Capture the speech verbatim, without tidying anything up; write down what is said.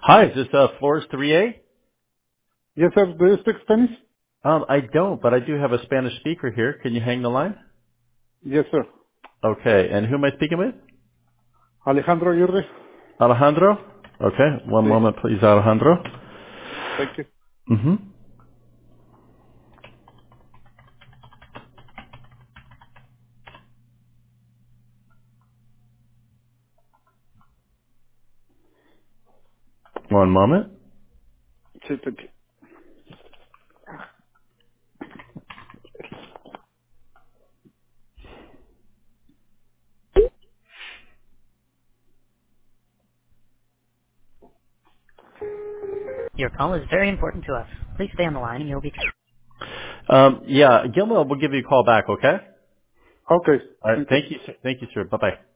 Hi, is this uh, Flores three A? Yes, sir. Do you speak Spanish? Um, I don't, but I do have a Spanish speaker here. Can you hang the line? Yes, sir. Okay, and who am I speaking with? Alejandro Aguirre. Alejandro? Okay, one Sí. moment please, Alejandro. Thank you. Mm-hmm. One moment. Sí, thank you. Your call is very important to us. Please stay on the line and you'll be... Um, yeah, Gilmore will give you a call back, okay? Okay. All right, Thank you. thank you, sir. Thank you, sir. Bye-bye.